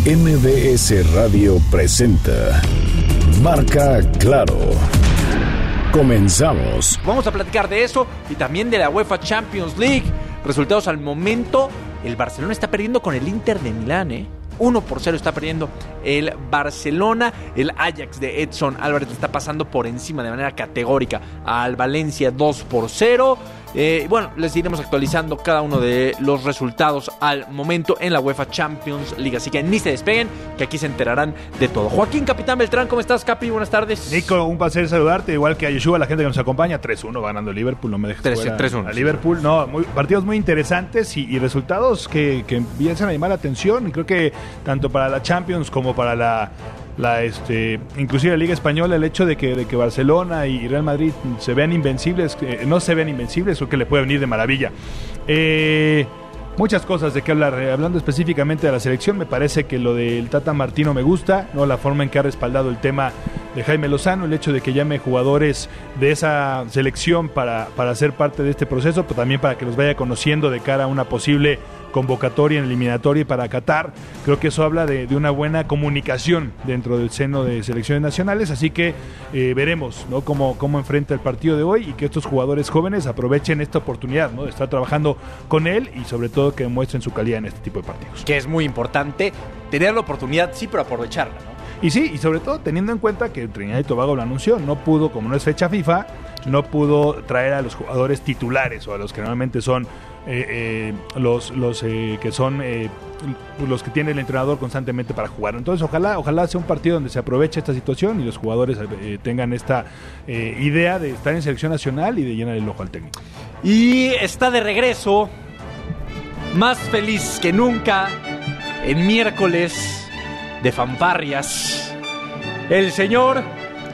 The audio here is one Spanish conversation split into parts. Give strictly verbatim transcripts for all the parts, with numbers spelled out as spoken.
M B S Radio presenta Marca Claro. Comenzamos. Vamos a platicar de eso y también de la UEFA Champions League. Resultados al momento: el Barcelona está perdiendo con el Inter de Milán, ¿eh? uno por cero está perdiendo el Barcelona. El Ajax de Edson Álvarez está pasando por encima de manera categórica al Valencia dos por cero. Eh, bueno, les iremos actualizando cada uno de los resultados al momento en la UEFA Champions League. Así que ni se despeguen, que aquí se enterarán de todo. Joaquín Capitán Beltrán, ¿cómo estás, Capi? Buenas tardes. Nico, un placer saludarte, igual que a Yoshua, la gente que nos acompaña. tres uno ganando Liverpool, no me dejes fuera tres uno a Liverpool. No, muy, partidos muy interesantes y, y resultados que, que empiezan a llamar la atención. Y creo que tanto para la Champions como para la... La, este, inclusive la Liga Española, el hecho de que, de que Barcelona y Real Madrid se vean invencibles, eh, no se vean invencibles, creo que le puede venir de maravilla. Eh, muchas cosas de qué hablar. Eh, hablando específicamente de la selección, me parece que lo del Tata Martino me gusta, ¿no? La forma en que ha respaldado el tema de Jaime Lozano, el hecho de que llame jugadores de esa selección para, para ser parte de este proceso, pero también para que los vaya conociendo de cara a una posible convocatoria en eliminatoria para Qatar. Creo que eso habla de, de una buena comunicación dentro del seno de selecciones nacionales, así que eh, veremos, ¿no? cómo, cómo enfrenta el partido de hoy y que estos jugadores jóvenes aprovechen esta oportunidad, ¿no? de estar trabajando con él y sobre todo que demuestren su calidad en este tipo de partidos. Que es muy importante tener la oportunidad, sí, pero aprovecharla, ¿no? Y sí, y sobre todo teniendo en cuenta que Trinidad y Tobago lo anunció, no pudo, como no es fecha FIFA, no pudo traer a los jugadores titulares o a los que normalmente son eh, eh, los, los eh, que son eh, los que tiene el entrenador constantemente para jugar. Entonces ojalá, ojalá sea un partido donde se aproveche esta situación y los jugadores eh, tengan esta eh, idea de estar en selección nacional y de llenar el ojo al técnico. Y está de regreso, más feliz que nunca, en miércoles de fanfarrias, el señor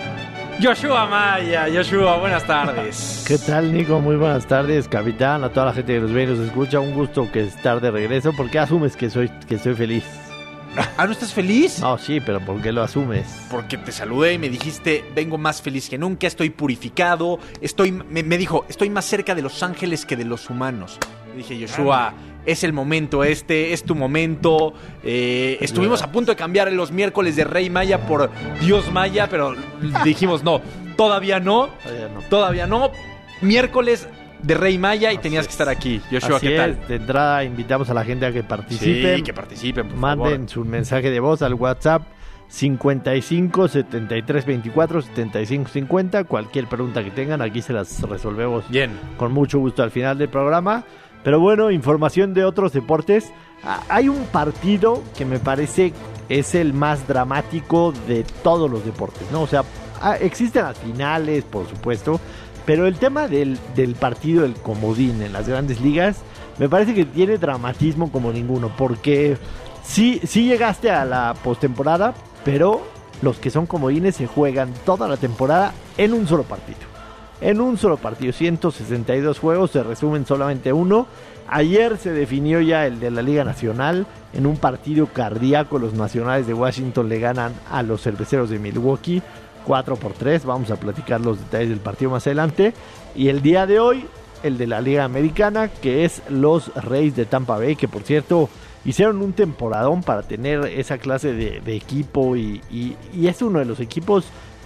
Yoshua Maya. Yoshua, buenas tardes. ¿Qué tal, Nico? Muy buenas tardes, capitán, a toda la gente que nos ve y nos escucha. Un gusto que estar de regreso. ¿Por qué asumes que soy que estoy feliz? ¿Ah, no estás feliz? No, sí, pero ¿por qué lo asumes? Porque te saludé y me dijiste, vengo más feliz que nunca, estoy purificado, estoy, me, me dijo, estoy más cerca de los ángeles que de los humanos. Le dije, Yoshua, es el momento este, es tu momento. Eh, estuvimos a punto de cambiar los miércoles de Rey Maya por Dios Maya, pero dijimos no, todavía no, Todavía no. todavía no. Miércoles de Rey Maya y Así tenías es. que estar aquí. Yoshua, Así ¿qué tal? es, de entrada invitamos a la gente a que participen. Sí, que participen, por Manden favor. su mensaje de voz al WhatsApp cincuenta y cinco, setenta y tres, veinticuatro, setenta y cinco, cincuenta. Cualquier pregunta que tengan, aquí se las resolvemos Bien. con mucho gusto al final del programa. Pero bueno, información de otros deportes. Ah, hay un partido que me parece es el más dramático de todos los deportes, ¿no? O sea, ah, existen las finales, por supuesto, pero el tema del, del partido del comodín en las grandes ligas me parece que tiene dramatismo como ninguno, porque sí, sí llegaste a la postemporada, pero los que son comodines se juegan toda la temporada en un solo partido. En un solo partido, ciento sesenta y dos juegos, se resumen solamente uno. Ayer se definió ya el de la Liga Nacional. En un partido cardíaco, los Nacionales de Washington le ganan a los Cerveceros de Milwaukee cuatro por tres. Vamos a platicar los detalles del partido más adelante. Y el día de hoy, el de la Liga Americana, que es los Rays de Tampa Bay, que por cierto hicieron un temporadón para tener esa clase de, de equipo y, y, y es uno de los equipos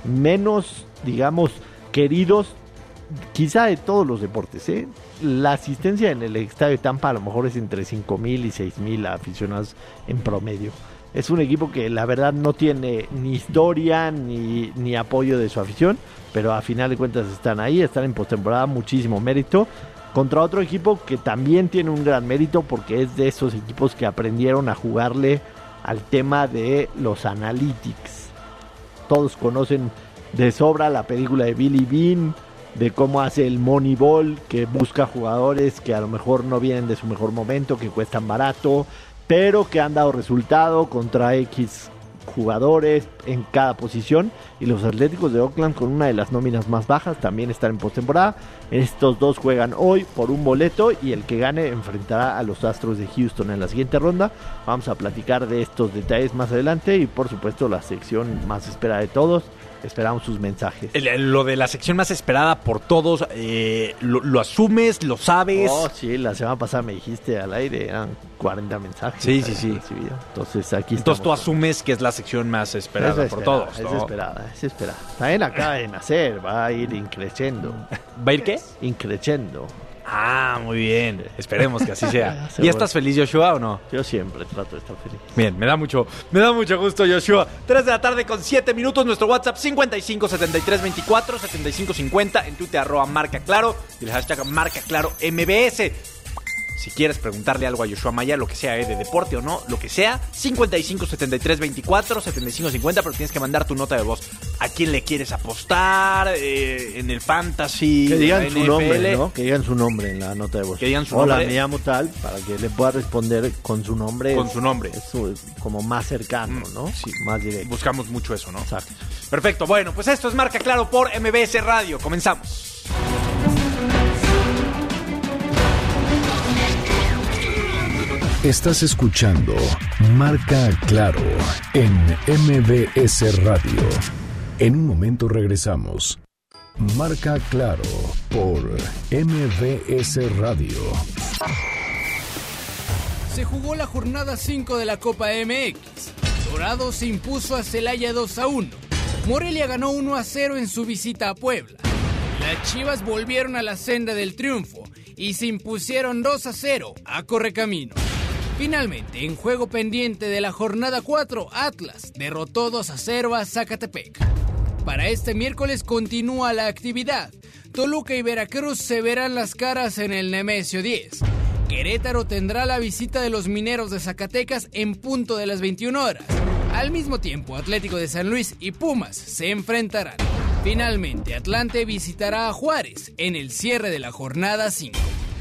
menos, digamos, queridos quizá de todos los deportes, ¿eh? La asistencia en el estadio de Tampa a lo mejor es entre cinco mil y seis mil aficionados en promedio. Es un equipo que la verdad no tiene ni historia ni, ni apoyo de su afición, pero a final de cuentas están ahí, están en postemporada, muchísimo mérito, contra otro equipo que también tiene un gran mérito porque es de esos equipos que aprendieron a jugarle al tema de los analytics. Todos conocen de sobra la película de Billy Bean, de cómo hace el Moneyball, que busca jugadores que a lo mejor no vienen de su mejor momento, que cuestan barato, pero que han dado resultado contra X jugadores en cada posición. Y los Atléticos de Oakland, con una de las nóminas más bajas, también están en postemporada. Estos dos juegan hoy por un boleto y el que gane enfrentará a los Astros de Houston en la siguiente ronda. Vamos a platicar de estos detalles más adelante y por supuesto la sección más esperada de todos, esperamos sus mensajes. El, lo de la sección más esperada por todos, eh, lo, ¿lo asumes? ¿Lo sabes? Oh, sí, la semana pasada me dijiste al aire, eran cuarenta mensajes. Sí, sí, sí. Recibido. Entonces aquí Entonces tú estamos. asumes que es la sección más esperada Es por esperada, todos, Es ¿no? esperada, es esperada. También acaba de nacer, va a ir increciendo. ¿Va a ir qué? Increciendo. Ah, muy bien. Esperemos que así sea. Seguro. ¿Y estás feliz, Joshua, o no? Yo siempre trato de estar feliz. Bien, me da mucho, me da mucho gusto, Joshua. tres de la tarde con siete minutos. Nuestro WhatsApp cincuenta y cinco setenta y tres veinticuatro setenta y cinco cincuenta. En Twitter, arroba marca claro. Y el hashtag marca claro M B S. Si quieres preguntarle algo a Joshua Maya, lo que sea, eh, de deporte o no, lo que sea, cincuenta y cinco setenta y tres veinticuatro setenta y cinco cincuenta, pero tienes que mandar tu nota de voz. ¿A quién le quieres apostar? Eh, en el fantasy, Que digan en su N F L. nombre, ¿no? Que digan su nombre en la nota de voz. Que digan su Hola, nombre. me llamo tal, para que le pueda responder con su nombre. Con su nombre. Es su- como más cercano, ¿no? Sí. Más directo. Buscamos mucho eso, ¿no? Exacto. Perfecto, bueno, pues esto es Marca Claro por M B S Radio. Comenzamos. Estás escuchando Marca Claro en M B S Radio. En un momento regresamos. Marca Claro por M B S Radio. Se jugó la jornada cinco de la Copa M X. Dorado se impuso a Celaya dos a uno. Morelia ganó uno a cero en su visita a Puebla. Las Chivas volvieron a la senda del triunfo y se impusieron dos a cero a Correcaminos. Finalmente, en juego pendiente de la jornada cuatro, Atlas derrotó dos a cero a Zacatepec. Para este miércoles continúa la actividad. Toluca y Veracruz se verán las caras en el Nemesio diez. Querétaro tendrá la visita de los Mineros de Zacatecas en punto de las veintiuna horas. Al mismo tiempo, Atlético de San Luis y Pumas se enfrentarán. Finalmente, Atlante visitará a Juárez en el cierre de la jornada cinco.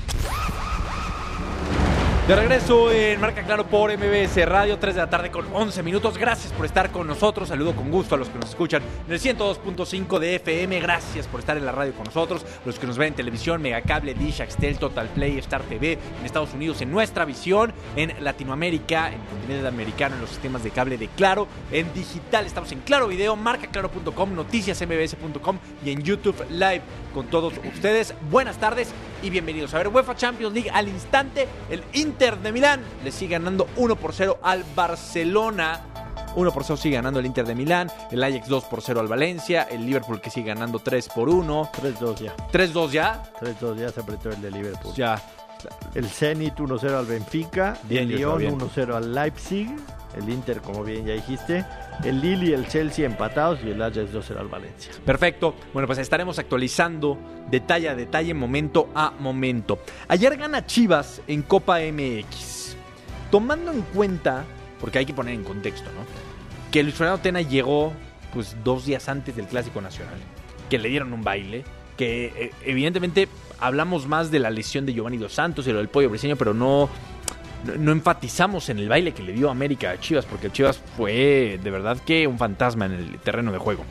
De regreso en Marca Claro por M B S Radio, tres de la tarde con once minutos. Gracias por estar con nosotros. Saludo con gusto a los que nos escuchan en el ciento dos punto cinco de F M. Gracias por estar en la radio con nosotros. Los que nos ven en televisión, Megacable, Dish, Axtel, Total Play, Star T V, en Estados Unidos, en Nuestra Visión, en Latinoamérica, en el continente americano, en los sistemas de cable de Claro, en digital. Estamos en Claro Video, marca claro punto com, noticias m b s punto com y en YouTube Live con todos ustedes. Buenas tardes y bienvenidos. A ver, UEFA Champions League al instante, el Inter de Milán le sigue ganando uno por cero al Barcelona. uno por cero sigue ganando el Inter de Milán. El Ajax dos por cero al Valencia. El Liverpool que sigue ganando tres por uno. tres dos ya. tres dos ya. tres dos ya se apretó el de Liverpool. Ya. El Zenit uno cero al Benfica. Bien, el Joshua, Lyon bien. uno cero al Leipzig. El Inter, como bien ya dijiste. El Lille y el Chelsea empatados. Y el Ajax dos cero al Valencia. Perfecto. Bueno, pues estaremos actualizando detalle a detalle, momento a momento. Ayer gana Chivas en Copa M X. Tomando en cuenta, porque hay que poner en contexto, ¿no? Que Luis Fernando Tena llegó pues dos días antes del Clásico Nacional. Que le dieron un baile. Que eh, evidentemente hablamos más de la lesión de Giovanni Dos Santos y lo del Pollo Briseño, pero no... No, no enfatizamos en el baile que le dio América a Chivas, porque el Chivas fue de verdad que un fantasma en el terreno de juego.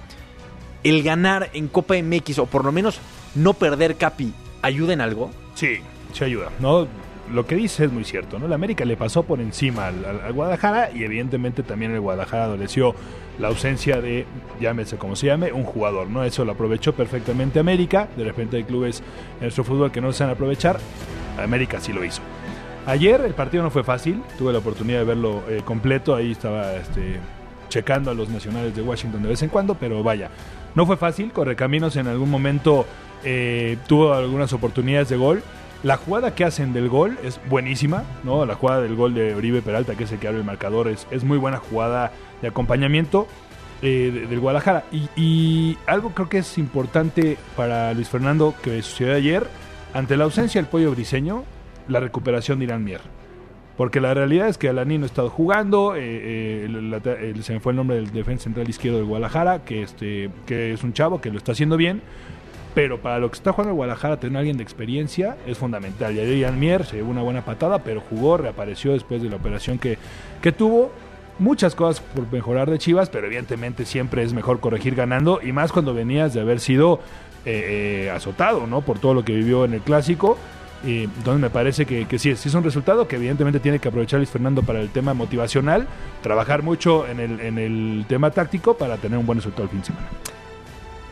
El ganar en Copa M X, o por lo menos no perder, Capi, ¿ayuda en algo? Sí, sí ayuda, ¿no? Lo que dice es muy cierto, ¿no? La América le pasó por encima al, al, al Guadalajara y evidentemente también el Guadalajara adoleció la ausencia de, llámese como se llame, un jugador, ¿no? Eso lo aprovechó perfectamente América. De repente hay clubes en nuestro fútbol que no se saben aprovechar. América sí lo hizo. Ayer el partido no fue fácil, tuve la oportunidad de verlo eh, completo, ahí estaba este, checando a los nacionales de Washington de vez en cuando, pero vaya, no fue fácil. Correcaminos en algún momento eh, tuvo algunas oportunidades de gol. La jugada que hacen del gol es buenísima, ¿no? La jugada del gol de Oribe Peralta, que es el que abre el marcador, es, es muy buena jugada de acompañamiento eh, de, del Guadalajara. Y, y algo creo que es importante para Luis Fernando que sucedió ayer, ante la ausencia del Pollo Briseño, la recuperación de Irán Mier. Porque la realidad es que Alaní no ha estado jugando, eh, eh, el, el, se me fue el nombre del defensa central izquierdo del Guadalajara, que, este, que es un chavo que lo está haciendo bien, pero para lo que está jugando el Guadalajara, tener a alguien de experiencia es fundamental. Y ayer Irán Mier se llevó una buena patada, pero jugó, reapareció después de la operación que, que tuvo. Muchas cosas por mejorar de Chivas, pero evidentemente siempre es mejor corregir ganando, y más cuando venías de haber sido eh, eh, azotado, ¿no? Por todo lo que vivió en el Clásico. Y entonces me parece que, que sí, sí es un resultado que evidentemente tiene que aprovechar Luis Fernando para el tema motivacional, trabajar mucho en el, en el tema táctico para tener un buen resultado el fin de semana.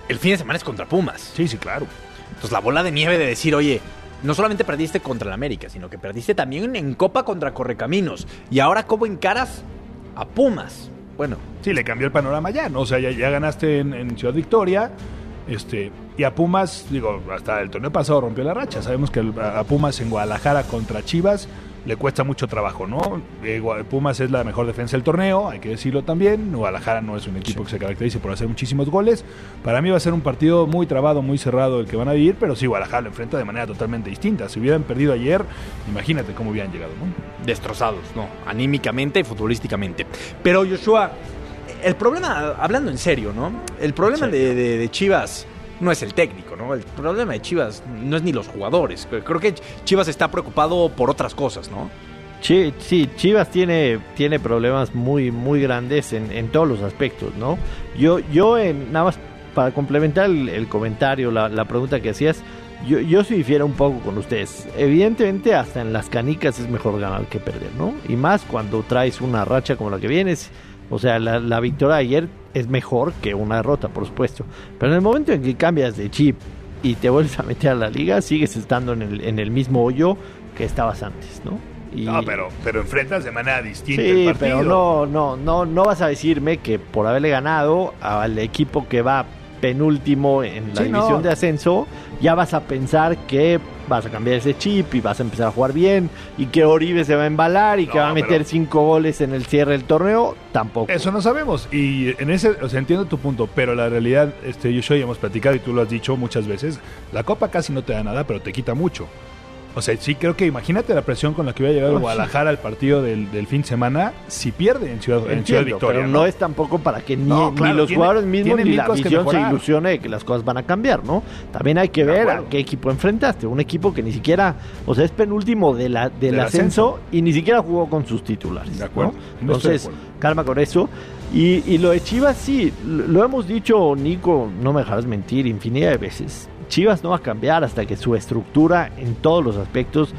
el fin de semana es contra Pumas. Sí, sí, claro. Entonces la bola de nieve de decir, oye, no solamente perdiste contra el América, sino que perdiste también en Copa contra Correcaminos. Y ahora, ¿cómo encaras a Pumas? Bueno. Sí, le cambió el panorama ya, ¿no? O sea, ya, ya ganaste en, en Ciudad Victoria, este, y a Pumas, digo, hasta el torneo pasado rompió la racha. Sabemos que el, a Pumas en Guadalajara contra Chivas le cuesta mucho trabajo, ¿no? Eh, Pumas es la mejor defensa del torneo, hay que decirlo también. Guadalajara no es un equipo sí. que se caracterice por hacer muchísimos goles. Para mí va a ser un partido muy trabado, muy cerrado el que van a vivir, pero sí, Guadalajara lo enfrenta de manera totalmente distinta. Si hubieran perdido ayer, imagínate cómo hubieran llegado, ¿no? Destrozados, ¿no? Anímicamente y futbolísticamente. Pero, Joshua, el problema, hablando en serio, ¿no? El problema de, de, de Chivas no es el técnico, ¿no? El problema de Chivas no es ni los jugadores. Creo que Chivas está preocupado por otras cosas, ¿no? Sí, sí, Chivas tiene, tiene problemas muy, muy grandes en, en todos los aspectos, ¿no? Yo, yo en, nada más para complementar el, el comentario, la, la pregunta que hacías, yo, yo sí difiero un poco con ustedes. Evidentemente, hasta en las canicas es mejor ganar que perder, ¿no? Y más cuando traes una racha como la que vienes. O sea, la, la victoria de ayer es mejor que una derrota, por supuesto. Pero en el momento en que cambias de chip y te vuelves a meter a la liga, sigues estando en el, en el mismo hoyo que estabas antes, ¿no? Y... No, pero, pero enfrentas de manera distinta sí, el partido. pero no, no, no, no vas a decirme que por haberle ganado al equipo que va penúltimo en la sí, división no. de ascenso, ya vas a pensar que vas a cambiar ese chip y vas a empezar a jugar bien y que Oribe se va a embalar y no, que va a meter pero... cinco goles en el cierre del torneo, tampoco. Eso no sabemos y en ese, o sea, entiendo tu punto, pero la realidad, este, yo ya hemos platicado y tú lo has dicho muchas veces, la Copa casi no te da nada, pero te quita mucho. O sea, sí creo que imagínate la presión con la que iba a llegar el Guadalajara al partido del, del fin de semana si pierde en Ciudad, Entiendo, en Ciudad Victoria. Pero ¿no? no es tampoco para que ni, no, claro, ni los tiene, jugadores mismos ni la afición se ilusione de que las cosas van a cambiar, ¿no? También hay que ver a qué equipo enfrentaste. Un equipo que ni siquiera, o sea, es penúltimo de la, del, del ascenso, ascenso y ni siquiera jugó con sus titulares. De acuerdo. ¿no? Entonces, de acuerdo. Calma con eso. Y, y lo de Chivas, sí, lo hemos dicho, Nico, no me dejarás mentir, infinidad de veces. Chivas no va a cambiar hasta que su estructura en todos los aspectos,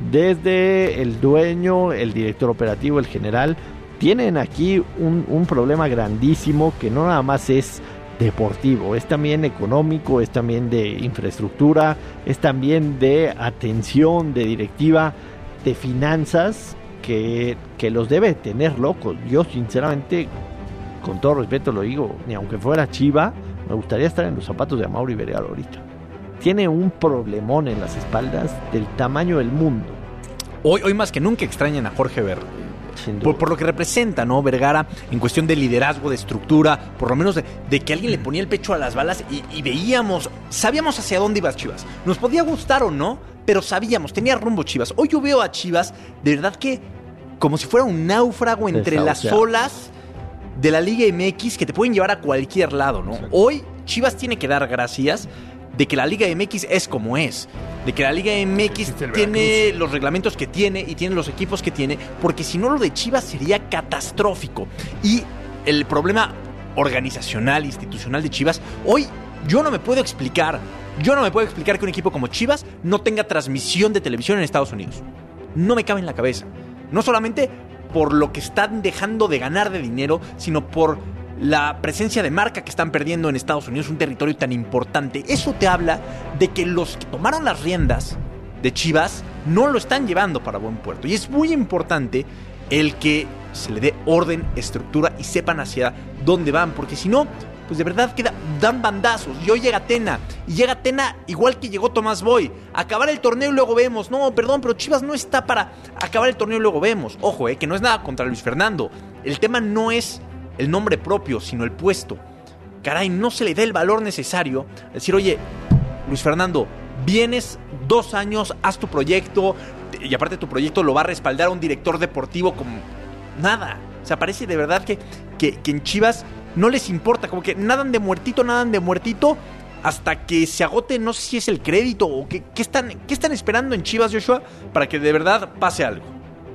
desde el dueño, el director operativo, el general, tienen aquí un, un problema grandísimo que no nada más es deportivo, es también económico, es también de infraestructura, es también de atención, de directiva, de finanzas, que, que los debe tener locos. Yo sinceramente, con todo respeto lo digo, ni aunque fuera Chiva, me gustaría estar en los zapatos de Amaury Vergara ahorita. Tiene un problemón en las espaldas del tamaño del mundo. Hoy, hoy más que nunca extrañan a Jorge Vergara. Por, por lo que representa, ¿no? Vergara en cuestión de liderazgo, de estructura, por lo menos de, de que alguien le ponía el pecho a las balas y, y veíamos, sabíamos hacia dónde iba Chivas. Nos podía gustar o no, pero sabíamos, tenía rumbo Chivas. Hoy yo veo a Chivas, de verdad que como si fuera un náufrago entre las olas de la Liga M X que te pueden llevar a cualquier lado, ¿no? Exacto. Hoy Chivas tiene que dar gracias de que la Liga M X es como es, de que la Liga M X tiene los reglamentos que tiene y tiene los equipos que tiene, porque si no lo de Chivas sería catastrófico. Y el problema organizacional, institucional de Chivas, hoy yo no me puedo explicar, yo no me puedo explicar que un equipo como Chivas no tenga transmisión de televisión en Estados Unidos. No me cabe en la cabeza. No solamente por lo que están dejando de ganar de dinero, sino por la presencia de marca que están perdiendo en Estados Unidos, un territorio tan importante. Eso te habla de que los que tomaron las riendas de Chivas no lo están llevando para buen puerto. Y es muy importante el que se le dé orden, estructura y sepan hacia dónde van, porque si no, pues de verdad queda, dan bandazos. Y hoy llega Tena, y llega Tena igual que llegó Tomás Boy, acabar el torneo y luego vemos. No, perdón, pero Chivas no está para acabar el torneo y luego vemos. Ojo, eh, que no es nada contra Luis Fernando. El tema no es el nombre propio, sino el puesto. Caray, no se le da el valor necesario. Decir, oye, Luis Fernando, vienes dos años, haz tu proyecto, y aparte tu proyecto lo va a respaldar un director deportivo como nada. O sea, parece de verdad que, que, que en Chivas no les importa, como que nadan de muertito, nadan de muertito, hasta que se agote, no sé si es el crédito o qué, qué están, qué están esperando en Chivas, Joshua, para que de verdad pase algo.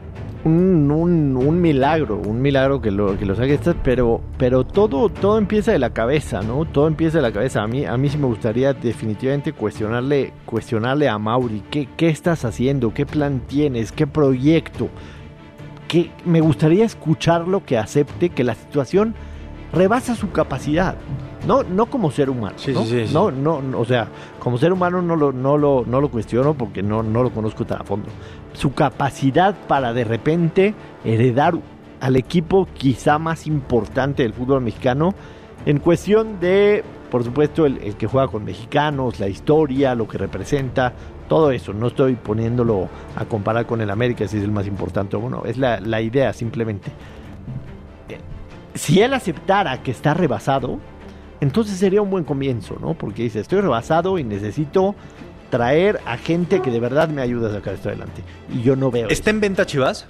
Un, un, un milagro, un milagro que lo que lo saque estas, pero pero todo todo empieza de la cabeza, ¿no? Todo empieza de la cabeza. A mí a mí sí me gustaría definitivamente cuestionarle cuestionarle a Mauri, ¿qué qué estás haciendo? ¿Qué plan tienes? ¿Qué proyecto? Que me gustaría escucharlo, que acepte que la situación rebasa su capacidad. No, no como ser humano, Sí, ¿no? sí, sí, sí. No, no, no, o sea, como ser humano no lo, no lo, no lo cuestiono porque no, no lo conozco tan a fondo. Su capacidad para de repente heredar al equipo quizá más importante del fútbol mexicano en cuestión de, por supuesto, el, el que juega con mexicanos, la historia, lo que representa, todo eso. No estoy poniéndolo a comparar con el América si es el más importante o no, es la, la idea simplemente. Si él aceptara que está rebasado, entonces sería un buen comienzo, ¿no? Porque dice, estoy rebasado y necesito traer a gente que de verdad me ayude a sacar esto adelante. Y yo no veo ¿Está eso. en venta Chivas?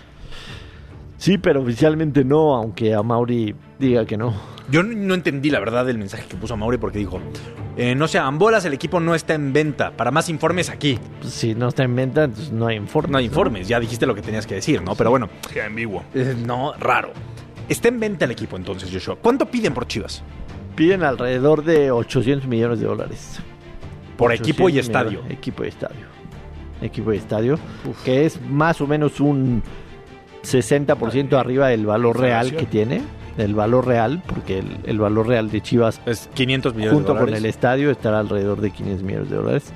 Sí, pero oficialmente no, aunque a Mauri diga que no. Yo no, no entendí la verdad del mensaje que puso Mauri porque dijo, eh, no sean bolas, el equipo no está en venta. Para más informes aquí. Pues si no está en venta, entonces no hay informes. No hay informes, ya dijiste lo que tenías que decir, ¿no? Pero bueno, Queda ambiguo. eh, no, raro. Está en venta el equipo entonces, Joshua. ¿Cuánto piden por Chivas? Piden alrededor de ochocientos millones de dólares. Por equipo y ochocientos estadio. millones. Equipo y estadio. Equipo y estadio. Que es más o menos un sesenta por ciento arriba del valor real que tiene. Del valor real, porque el, el valor real de Chivas Es quinientos millones junto de con dólares. el estadio estará alrededor de quinientos millones de dólares.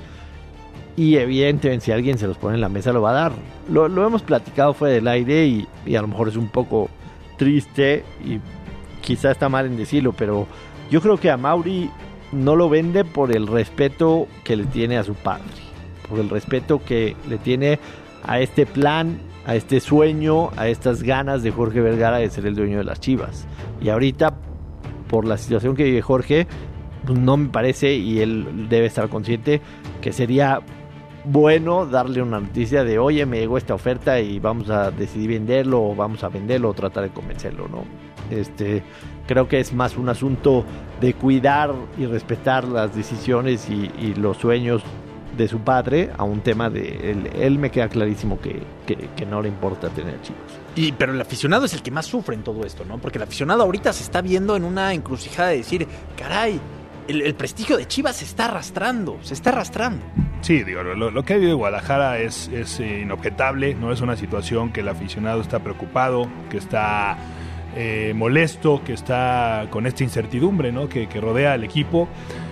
Y evidentemente si alguien se los pone en la mesa lo va a dar. Lo, lo hemos platicado fuera del aire y, y a lo mejor es un poco triste y quizá está mal en decirlo, pero yo creo que a Mauri no lo vende por el respeto que le tiene a su padre, por el respeto que le tiene a este plan, a este sueño, a estas ganas de Jorge Vergara de ser el dueño de las Chivas. Y ahorita, por la situación que vive Jorge, pues no me parece, y él debe estar consciente, que sería bueno darle una noticia de, oye, me llegó esta oferta y vamos a decidir venderlo, o vamos a venderlo, o tratar de convencerlo, ¿no? Este, creo que es más un asunto de cuidar y respetar las decisiones y, y los sueños de su padre, a un tema de él, él me queda clarísimo que, que, que no le importa tener Chivas. Y, pero el aficionado es el que más sufre en todo esto, ¿no? Porque el aficionado ahorita se está viendo en una encrucijada de decir, caray, el, el prestigio de Chivas se está arrastrando, se está arrastrando. Sí, digo, lo, lo que ha vivido Guadalajara es, es eh, inobjetable, no es una situación que el aficionado está preocupado, que está eh, molesto, que está con esta incertidumbre, ¿no? que, que rodea al equipo.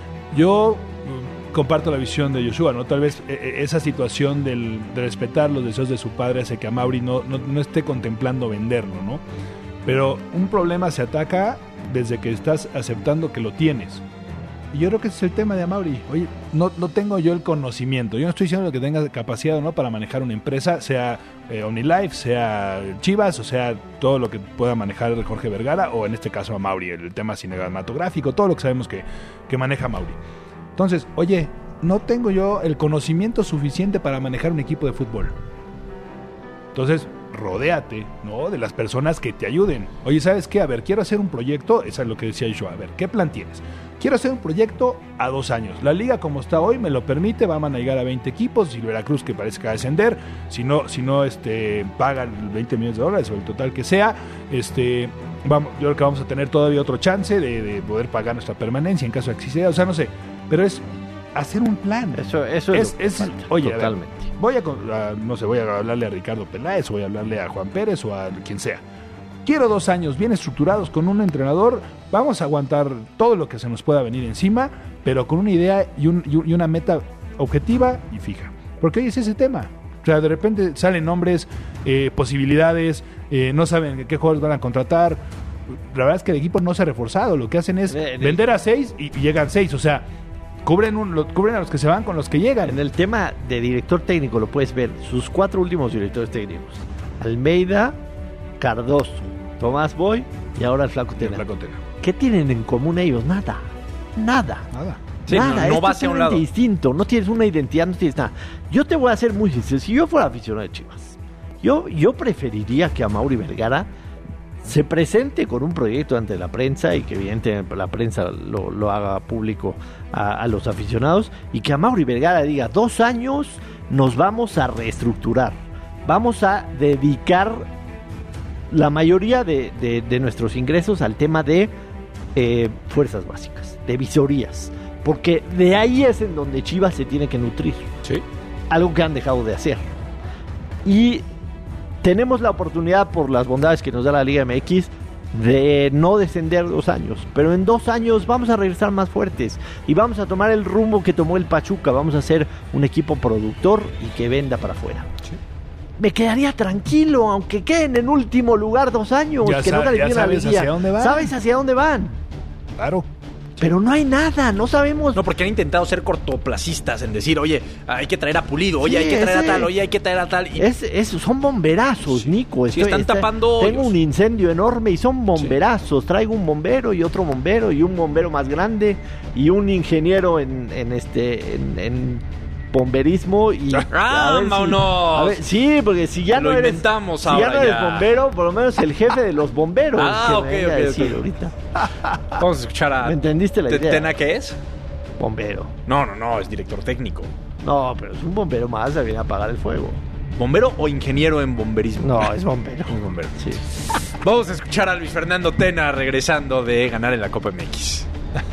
Yo mm, comparto la visión de Joshua, ¿no? Tal vez eh, esa situación del, de respetar los deseos de su padre hace que a Mauri no, no, no esté contemplando venderlo, ¿no? Pero un problema se ataca desde que estás aceptando que lo tienes. Y yo creo que ese es el tema de Amaury. Oye, no, no tengo yo el conocimiento. Yo no estoy diciendo que tenga capacidad o no para manejar una empresa, sea eh, OmniLife, sea Chivas, o sea todo lo que pueda manejar Jorge Vergara, o en este caso Amaury, el tema cinematográfico, todo lo que sabemos que, que maneja Amaury. Entonces, oye, no tengo yo el conocimiento suficiente para manejar un equipo de fútbol. Entonces, rodéate, ¿no? De las personas que te ayuden. Oye, ¿sabes qué? A ver, quiero hacer un proyecto, eso es lo que decía yo, a ver, ¿qué plan tienes? Quiero hacer un proyecto a dos años. La liga como está hoy me lo permite, van a llegar a veinte equipos, y Veracruz que parece que va a descender, si no, si no este, pagan veinte millones de dólares o el total que sea, este, vamos, yo creo que vamos a tener todavía otro chance de, de poder pagar nuestra permanencia en caso de que exista, o sea, no sé, pero es hacer un plan. Eso, eso es, Es, lo que es falta, oye, a ver, totalmente. voy a, a, no sé, voy a hablarle a Ricardo Peláez, o voy a hablarle a Juan Pérez o a quien sea. Quiero dos años bien estructurados con un entrenador, vamos a aguantar todo lo que se nos pueda venir encima, pero con una idea y, un, y una meta objetiva y fija. Porque hoy es ese tema. O sea, de repente salen nombres, eh, posibilidades, eh, no saben qué jugadores van a contratar. La verdad es que el equipo no se ha reforzado, lo que hacen es En el- vender a seis y, y llegan seis, o sea, cubren, un, lo, cubren a los que se van con los que llegan. En el tema de director técnico lo puedes ver, sus cuatro últimos directores técnicos: Almeida, Cardoso, Tomás Boy y ahora el Flaco Y el Tena. Flaco Tena. ¿Qué tienen en común ellos? Nada, nada. Nada. Sí, nada, no- no es va hacia un totalmente lado. distinto, no tienes una identidad, no tienes nada. Yo te voy a ser muy sincero, si yo fuera aficionado de Chivas, yo, yo preferiría que Amaury Vergara se presente con un proyecto ante la prensa y que evidentemente la prensa lo, lo haga público a, a los aficionados, y que Amaury Vergara diga: dos años nos vamos a reestructurar, vamos a dedicar la mayoría de, de, de nuestros ingresos al tema de eh, fuerzas básicas, de visorías, porque de ahí es en donde Chivas se tiene que nutrir, Sí. algo que han dejado de hacer. Y tenemos la oportunidad, por las bondades que nos da la Liga M X, de no descender dos años, pero en dos años vamos a regresar más fuertes y vamos a tomar el rumbo que tomó el Pachuca. Vamos a ser un equipo productor y que venda para afuera. Sí. Me quedaría tranquilo, aunque queden en último lugar dos años, ya que sa- no califiquen la sabes liguilla. hacia dónde van. ¿Sabes hacia dónde van? Claro. Pero no hay nada, no sabemos. No, porque han intentado ser cortoplacistas en decir, oye, hay que traer a Pulido, oye, Sí, hay que traer ese- a tal, oye, hay que traer a tal. Y Es, es, son bomberazos, Nico. Sí, están tapando Tengo hoyos. un incendio enorme y son bomberazos. Traigo un bombero y otro bombero y un bombero más grande y un ingeniero en, en este en, en bomberismo y ¡Ah, a ver si- vámonos! a ver, sí, porque si ya Lo no eres inventamos si ahora ya no eres ya. bombero, por lo menos el jefe de los bomberos. Ah, que ok, me venga a ok, decir ok. ahorita. Vamos a escuchar a... ¿Me entendiste la ¿Te- idea? ¿Tena qué es? Bombero. No, no, no, es director técnico. No, pero es un bombero más, se viene a apagar el fuego. ¿Bombero o ingeniero en bomberismo? No, es bombero. Es bombero. Sí. Vamos a escuchar a Luis Fernando Tena regresando de ganar en la Copa M X.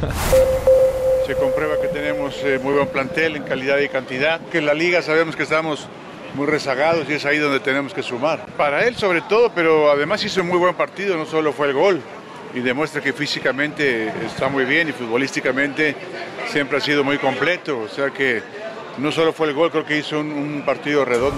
Se comprueba que tenemos eh, muy buen plantel en calidad y cantidad, que en la liga sabemos que estamos muy rezagados y es ahí donde tenemos que sumar. Para él sobre todo, pero además hizo un muy buen partido, no solo fue el gol, y demuestra que físicamente está muy bien y futbolísticamente siempre ha sido muy completo, o sea que no solo fue el gol, creo que hizo un, un partido redondo.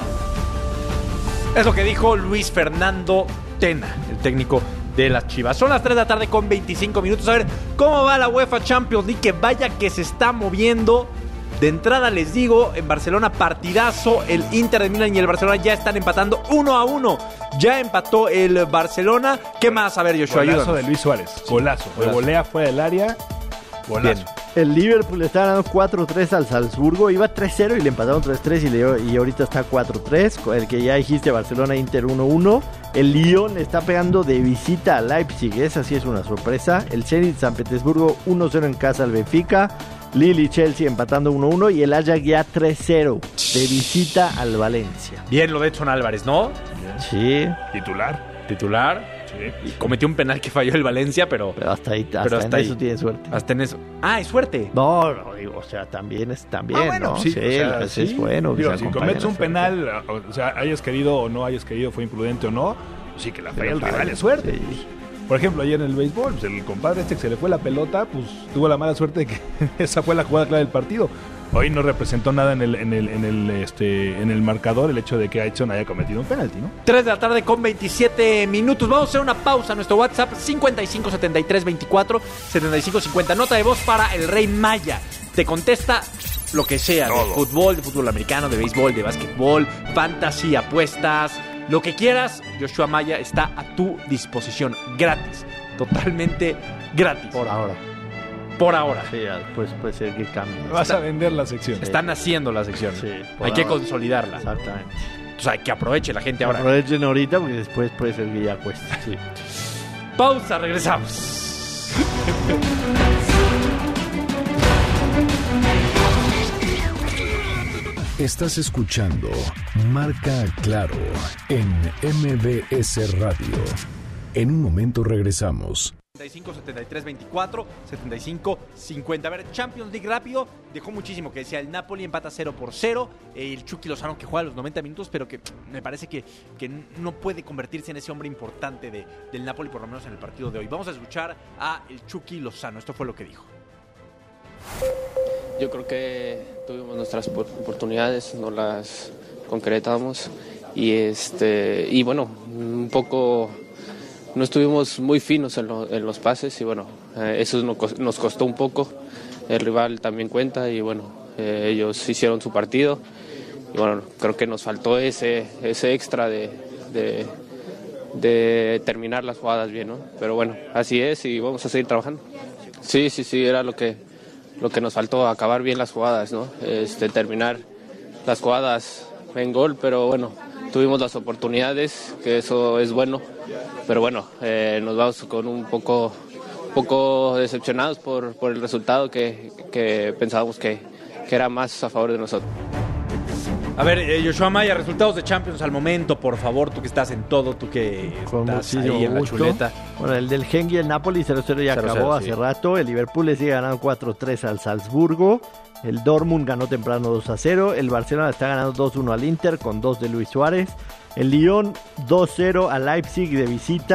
Es lo que dijo Luis Fernando Tena, el técnico de las Chivas. Son las tres de la tarde con veinticinco minutos. A ver cómo va la UEFA Champions League, que vaya que se está moviendo. De entrada les digo, en Barcelona partidazo, el Inter de Milán y el Barcelona ya están empatando uno a uno. Ya empató el Barcelona. ¿Qué más? A ver, Joshua, Golazo ayúdanos. de Luis Suárez. Golazo. Golazo. De volea fuera del área. Golazo. Bien. El Liverpool está ganando cuatro tres al Salzburgo. Iba tres cero y le empataron tres tres y, le- y ahorita está cuatro tres. El que ya dijiste, Barcelona Inter uno uno. El Lyon está pegando de visita a Leipzig. Esa sí es una sorpresa. El Zenit San Petersburgo uno cero en casa al Benfica. Lille y Chelsea empatando uno uno. Y el Ajax ya tres cero de visita al Valencia. Bien lo de Edson Álvarez, ¿no? Sí, Titular. Titular. Sí. Y cometió un penal que falló el Valencia, pero... pero hasta ahí, hasta Pero hasta en ahí. eso tiene suerte. Hasta en eso. Ah, es suerte. No, no, digo, o sea, también es también, Ah, bueno, ¿no? sí, o sea, pues sí. es bueno. que Digo, se si acompañe cometes la un suerte. penal, o sea, hayas querido o no hayas querido, fue imprudente o no, sí que la falla el rival es suerte. Sí. Por ejemplo, ayer en el béisbol, pues el compadre este que se le fue la pelota, pues tuvo la mala suerte de que esa fue la jugada clave del partido. Hoy no representó nada en el, en el, en el, este, en el marcador el hecho de que Edson haya cometido un penalti, ¿no? tres de la tarde con veintisiete minutos. Vamos a hacer una pausa. Nuestro WhatsApp cincuenta y cinco setenta y tres veinticuatro setenta y cinco cincuenta. Nota de voz para el Rey Maya. Te contesta lo que sea, de fútbol, de fútbol americano, de béisbol, de básquetbol, fantasy, apuestas, lo que quieras. Joshua Maya está a tu disposición, gratis, totalmente gratis. Por ahora. Por ahora. Sí, ya después puede ser que cambie. Vas a vender la sección. Están haciendo la sección. Sí, por Hay que ahora. consolidarla. Exactamente. O sea, que aproveche la gente ahora. Aprovechen ahorita porque después puede ser que ya cueste. Sí. Pausa, regresamos. Estás escuchando Marca Claro en M B S Radio. En un momento regresamos. setenta y cinco setenta y tres veinticuatro setenta y cinco cincuenta. A ver, Champions League rápido. Dejó muchísimo que decía el Napoli empata cero por cero. El Chucky Lozano que juega los noventa minutos, pero que me parece que, que no puede convertirse en ese hombre importante de, del Napoli, por lo menos en el partido de hoy. Vamos a escuchar a el Chucky Lozano. Esto fue lo que dijo. Yo creo que tuvimos nuestras oportunidades, no las concretamos y este y bueno, un poco no estuvimos muy finos en, lo, en los pases y bueno, eh, eso nos costó un poco. El rival también cuenta y bueno, eh, ellos hicieron su partido y bueno, creo que nos faltó ese ese extra de, de, de terminar las jugadas bien, ¿no? Pero bueno, así es y vamos a seguir trabajando. Sí, sí, sí, era lo que lo que nos faltó, acabar bien las jugadas, ¿no? Este, terminar las jugadas en gol, pero bueno, tuvimos las oportunidades, que eso es bueno, pero bueno, eh, nos vamos con un poco, poco decepcionados por, por el resultado que, que pensábamos que, que era más a favor de nosotros. A ver, eh, Joshua Maya, resultados de Champions al momento, por favor, tú que estás en todo, tú que Con estás muchísimo ahí en la gusto. chuleta. Bueno, el del Genk y el Napoli cero cero ya cero cero, acabó sí. hace rato. El Liverpool le sigue ganando cuatro tres al Salzburgo. El Dortmund ganó temprano dos a cero. El Barcelona está ganando dos uno al Inter con dos de Luis Suárez. El Lyon dos cero al Leipzig de visita.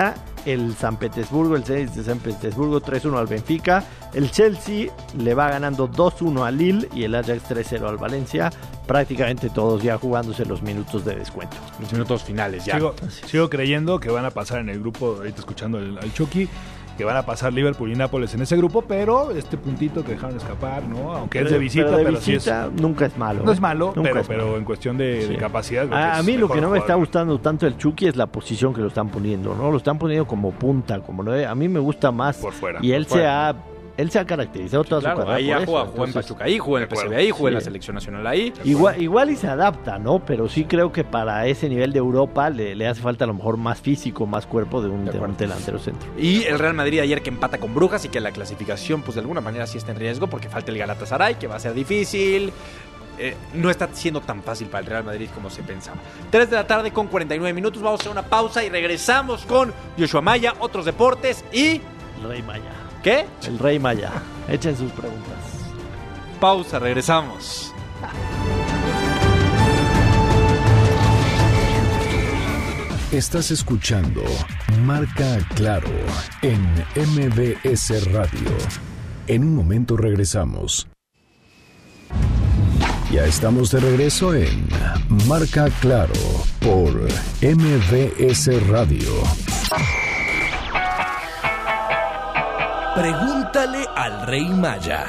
el San Petersburgo, el Zenit de San Petersburgo tres uno al Benfica. El Chelsea le va ganando dos uno al Lille y el Ajax tres cero al Valencia. Prácticamente todos ya jugándose los minutos de descuento. Los minutos finales ya. Sigo, sigo creyendo que van a pasar en el grupo, ahorita escuchando el, al Chucky, que van a pasar Liverpool y Nápoles en ese grupo, pero este puntito que dejaron escapar, ¿no? Aunque pero, es de visita, pero, de pero visita sí es, nunca es malo. No es malo, pero, es pero malo. en cuestión de, sí. de capacidad. A, a mí lo que no me está gustando tanto el Chucky es la posición que lo están poniendo, ¿no? Lo están poniendo como punta, como nueve. A mí me gusta más. Por fuera. Y él por fuera. se ha... Él se ha caracterizado toda claro, su carrera. Ahí por ha eso. jugado, jugó en Pachuca ahí, jugó en el P S V ahí, jugó sí. en la selección nacional ahí. Igual, igual y se adapta, ¿no? Pero sí creo que para ese nivel de Europa le, le hace falta a lo mejor más físico, más cuerpo de un, de de un delantero centro. Y el Real Madrid ayer que empata con Brujas y que la clasificación, pues de alguna manera sí está en riesgo porque falta el Galatasaray, que va a ser difícil. Eh, no está siendo tan fácil para el Real Madrid como se pensaba. tres de la tarde con cuarenta y nueve minutos. Vamos a hacer una pausa y regresamos con Joshua Maya, otros deportes y... Rey Maya. ¿Qué? El Rey Maya. Echen sus preguntas. Pausa, regresamos. Estás escuchando Marca Claro en M B S Radio. En un momento regresamos. Ya estamos de regreso en Marca Claro por M B S Radio. Pregúntale al Rey Maya.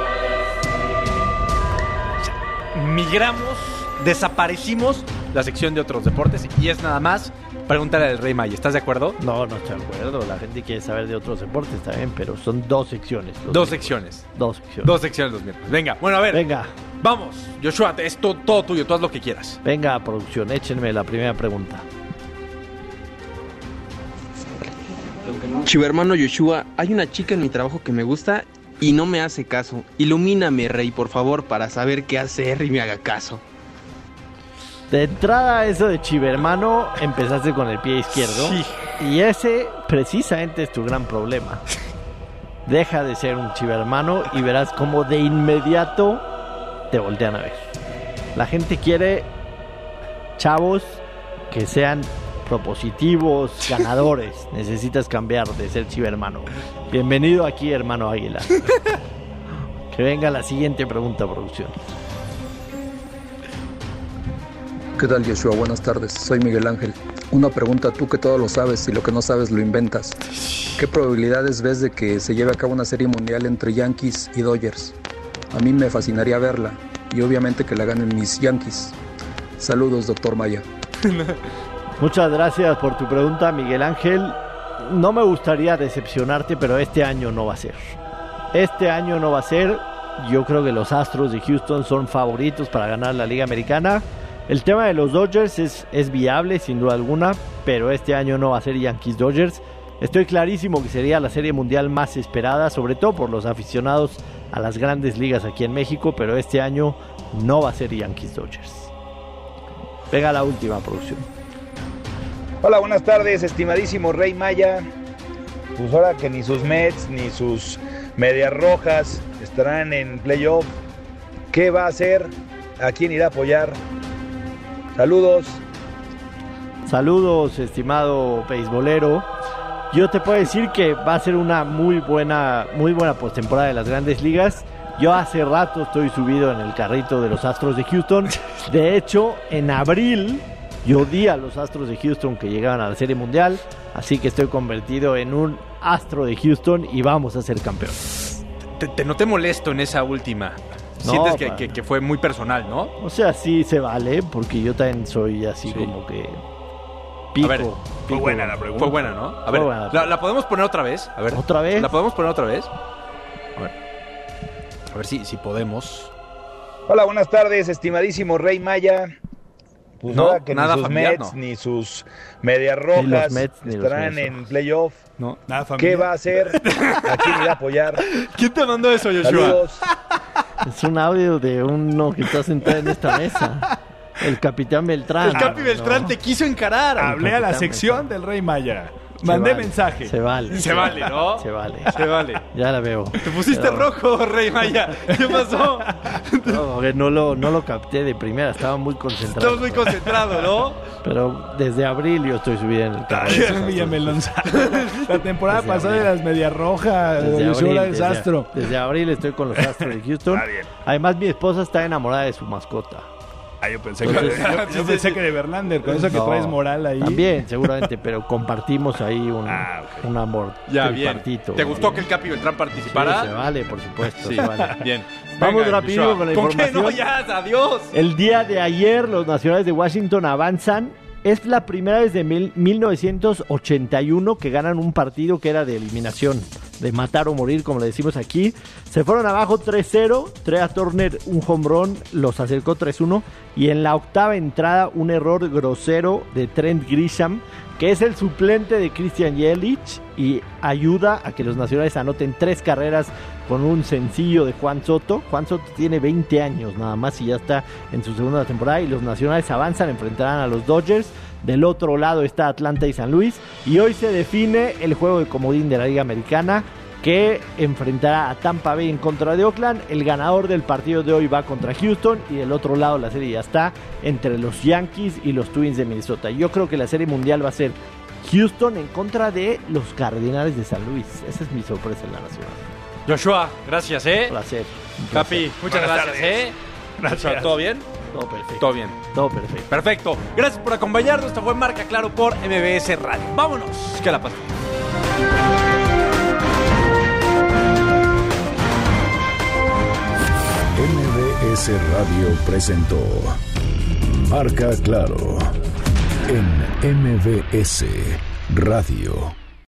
Migramos, desaparecimos la sección de otros deportes y es nada más pregúntale al Rey Maya. ¿Estás de acuerdo? No, no estoy de acuerdo. La gente quiere saber de otros deportes también, pero son dos secciones. Dos secciones. Dos secciones. Dos secciones los miércoles. Venga, bueno, a ver. Venga. Vamos, Joshua, es to- todo tuyo, tú haz lo que quieras. Venga, producción, échenme la primera pregunta. Chivo hermano Joshua, hay una chica en mi trabajo que me gusta y no me hace caso. Ilumíname, Rey, por favor, para saber qué hacer y me haga caso. De entrada, eso de chivermano, empezaste con el pie izquierdo. Sí. Y ese, precisamente, es tu gran problema. Deja de ser un chivermano y verás cómo de inmediato te voltean a ver. La gente quiere chavos que sean propositivos, ganadores. Necesitas cambiar de ser chivermano. Bienvenido aquí, hermano Águila. Que venga la siguiente pregunta, producción. ¿Qué tal, Joshua? Buenas tardes, soy Miguel Ángel. Una pregunta, tú que todo lo sabes y lo que no sabes lo inventas. ¿Qué probabilidades ves de que se lleve a cabo una serie mundial entre Yankees y Dodgers? A mí me fascinaría verla y obviamente que la ganen mis Yankees. Saludos, doctor Maya. Muchas gracias por tu pregunta, Miguel Ángel. No me gustaría decepcionarte, pero este año no va a ser. Este año no va a ser. Yo creo que los Astros de Houston son favoritos para ganar la Liga Americana. El tema de los Dodgers es, es viable, sin duda alguna, pero este año no va a ser Yankees-Dodgers. Estoy clarísimo que sería la serie mundial más esperada, sobre todo por los aficionados a las grandes ligas aquí en México, pero este año no va a ser Yankees-Dodgers. Venga la última, producción. Hola, buenas tardes, estimadísimo Rey Maya. Pues ahora que ni sus Mets ni sus Medias Rojas estarán en playoff, ¿qué va a hacer? ¿A quién irá a apoyar? Saludos. Saludos, estimado beisbolero. Yo te puedo decir que va a ser una muy buena, muy buena postemporada de las Grandes Ligas. Yo hace rato estoy subido en el carrito de los Astros de Houston. De hecho, en abril yo di a los Astros de Houston que llegaban a la Serie Mundial. Así que estoy convertido en un Astro de Houston y vamos a ser campeones. Te, te noté molesto en esa última. No, Sientes que, para... que, que fue muy personal, ¿no? O sea, sí se vale, porque yo también soy así sí. como que... Pico, a ver, pico. Fue buena la pregunta. Fue buena, ¿no? A ver, buena, la, ¿la podemos poner otra vez? A ver. ¿Otra vez? ¿La podemos poner otra vez? A ver. A ver si, si podemos. Hola, buenas tardes, estimadísimo Rey Maya. Pues no, ahora que nada ni sus familiar, Mets no. ni sus Medias Rojas ni los Mets, ni estarán los en playoff. No, nada familiar. ¿Qué va a hacer? ¿A quién irá a apoyar? ¿Quién te mandó eso, Joshua? Saludos. Es un audio de uno que está sentado en esta mesa. El Capitán Beltrán. El Capi Beltrán no. te quiso encarar. Hablé a la sección Beltrán. Del Rey Maya. Mandé vale. mensaje. Se vale. Se vale, ¿no? Se vale. Se vale. Ya la veo. Te pusiste Pero- rojo, Rey Maya. ¿Qué pasó? No, que no lo, no lo capté de primera, estaba muy concentrado. Estamos muy concentrados, ¿no? Pero desde abril yo estoy subiendo el carro. Villamelón. La temporada Desde pasada abril. de las medias rojas, Desde de abril, del desde- Astro. desde abril estoy con los Astros de Houston. Está bien. Además, mi esposa está enamorada de su mascota. Ah, yo pensé, Entonces- que, yo, yo pensé que de Verlander, con eso que No, traes moral ahí. También, seguramente, pero compartimos ahí un, Ah, ok. un amor Ya, bien. tripartito. ¿Te gustó que el Capi Beltrán Sí, participara? se vale, por supuesto, Sí, se vale. bien. Vamos Venga, rápido Joshua. con la ¿Con qué información. no? Ya, adiós. El día de ayer, los nacionales de Washington avanzan. Es la primera vez de mil, mil novecientos ochenta y uno que ganan un partido que era de eliminación, de matar o morir, como le decimos aquí. Se fueron abajo tres cero, Trea Turner un home run, los acercó tres uno. Y en la octava entrada, un error grosero de Trent Grisham, que es el suplente de Christian Yelich, y ayuda a que los nacionales anoten tres carreras con un sencillo de Juan Soto. Juan Soto tiene veinte años nada más y ya está en su segunda temporada, y los nacionales avanzan, enfrentarán a los Dodgers. Del otro lado está Atlanta y San Luis, y hoy se define el juego de comodín de la Liga Americana, que enfrentará a Tampa Bay en contra de Oakland. El ganador del partido de hoy va contra Houston, y del otro lado la serie ya está entre los Yankees y los Twins de Minnesota. Yo creo que la serie mundial va a ser Houston en contra de los Cardenales de San Luis. Esa es mi sorpresa en la nacional. Joshua, gracias, ¿eh? Un placer. Un Capi, placer. muchas Buenas gracias, tardes. ¿eh? Gracias. Joshua, ¿todo bien? Todo perfecto. Todo bien. Todo perfecto. Perfecto. Gracias por acompañarnos. Esto fue Marca Claro por M B S Radio. Vámonos. Que la pasen. M B S Radio presentó Marca Claro en M B S Radio.